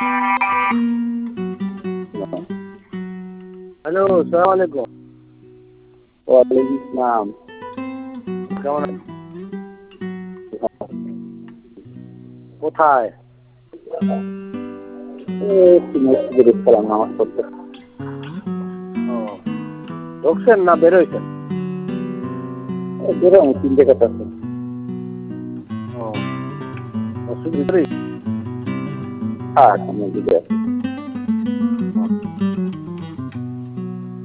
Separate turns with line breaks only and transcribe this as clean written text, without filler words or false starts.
Hello, সালাম আলাইকুম।
ওয়ালাইকুম আসসালাম।
কেমন আছেন? কোথায়?
একটু মসজিদে গেছিলাম নামাজ পড়তে।
ও, ঢুকছেন না বেরোইছেন?
বেরোম 3 টাকা আছে।
ও, মসজিদ ভিতরেই?
হ্যাঁ, মসজিদে আছে।